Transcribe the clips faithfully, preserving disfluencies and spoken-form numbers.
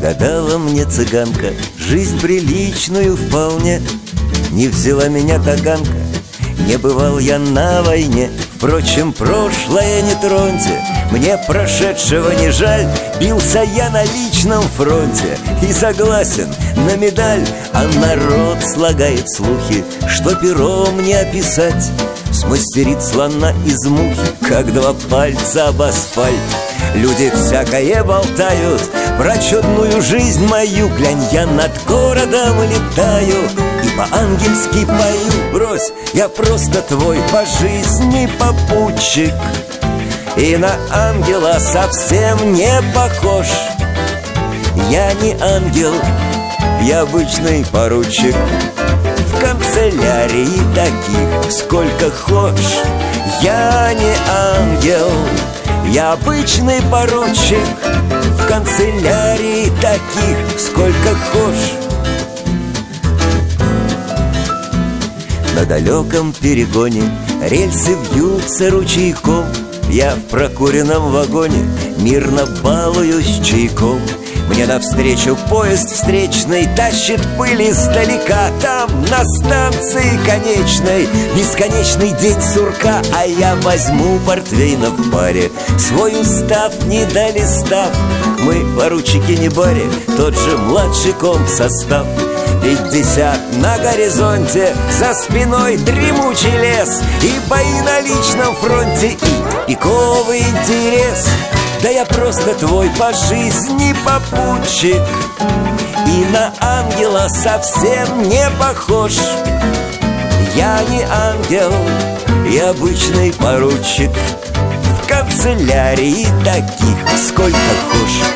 Загадала мне цыганка жизнь приличную вполне. Не взяла меня таганка, не бывал я на войне. Впрочем, прошлое не троньте, мне прошедшего не жаль. Бился я на личном фронте и согласен на медаль. А народ слагает слухи, что пером не описать. Смастерит слона из мухи, как два пальца об асфальт. Люди всякое болтают про чудную жизнь мою. Глянь, я над городом летаю и по-ангельски пою. Брось, я просто твой по жизни попутчик, и на ангела совсем не похож. Я не ангел, я обычный поручик. В канцелярии таких сколько хочешь. Я не ангел, я обычный поручик. В канцелярии таких сколько хочешь. На далеком перегоне рельсы вьются ручейком. Я в прокуренном вагоне мирно балуюсь чайком. Мне навстречу поезд встречный тащит пыль издалека. Там, на станции конечной, бесконечный день сурка. А я возьму портвейна в паре, свой устав не долистав. Мы, поручики, не баре, тот же младший комсостав. Пятьдесят на горизонте, за спиной дремучий лес, и бои на личном фронте, и пиковый интерес. Да я просто твой по жизни попутчик, и на ангела совсем не похож. Я не ангел, я обычный поручик. В канцелярии таких сколько хочешь.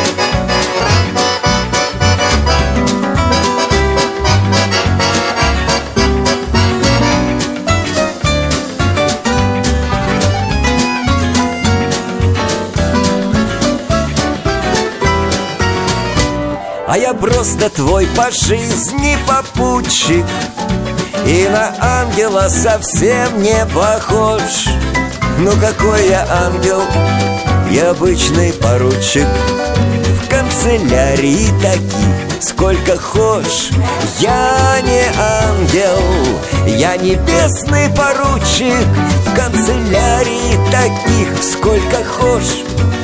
А я просто твой по жизни попутчик, и на ангела совсем не похож. Ну какой я ангел, я обычный поручик. В канцелярии таких сколько хочешь. Я не ангел, я небесный поручик. В канцелярии таких сколько хочешь.